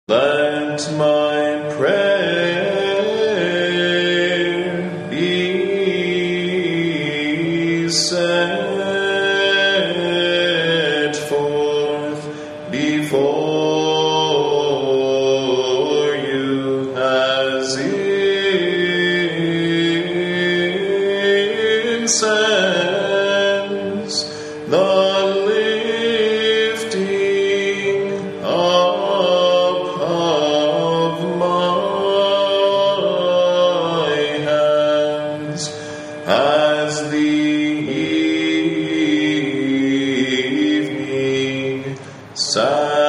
Let my prayer be set forth before you as incense, the lifting up of my hands as the evening